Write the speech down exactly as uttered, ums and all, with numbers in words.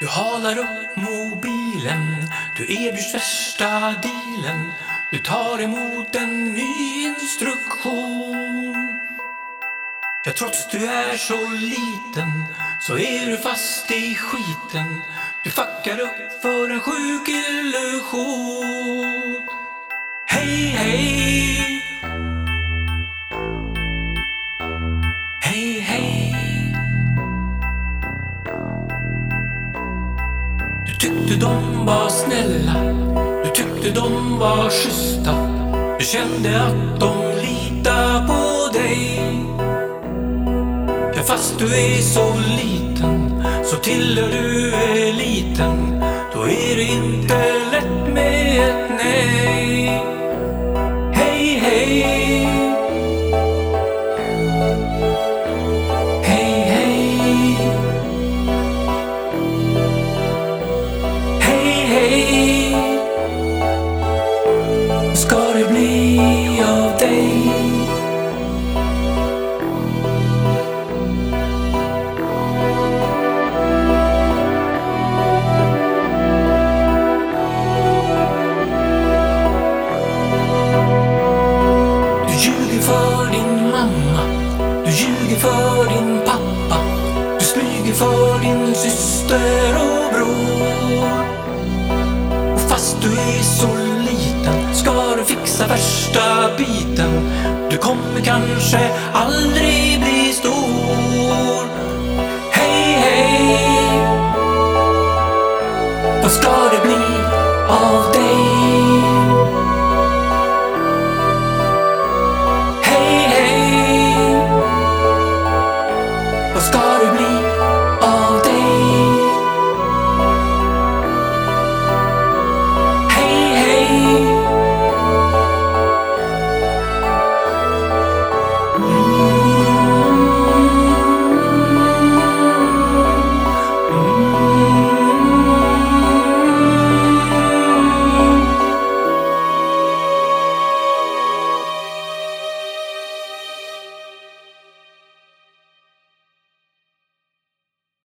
Du halar upp mobilen, du erbjuds värsta dealen. Du tar emot en ny instruktion. Ja, trots du är så liten så är du fast i skiten. Du fuckar upp för en sjuk illusion. Hej, hej. Hej, hej. Du tyckte de var snälla, du tyckte de var schyssta. Du kände att de litar på dig. Ja, fast du är så liten så tillhör du eliten. Då är det inte lätt med ett nej. Hej, hej. Hej, hej. Hej, hej. Ska det bli av dig? Du ljuger för din pappa, du smyger för din syster och bror. Och fast du är så liten ska du fixa värsta biten. Du kommer kanske aldrig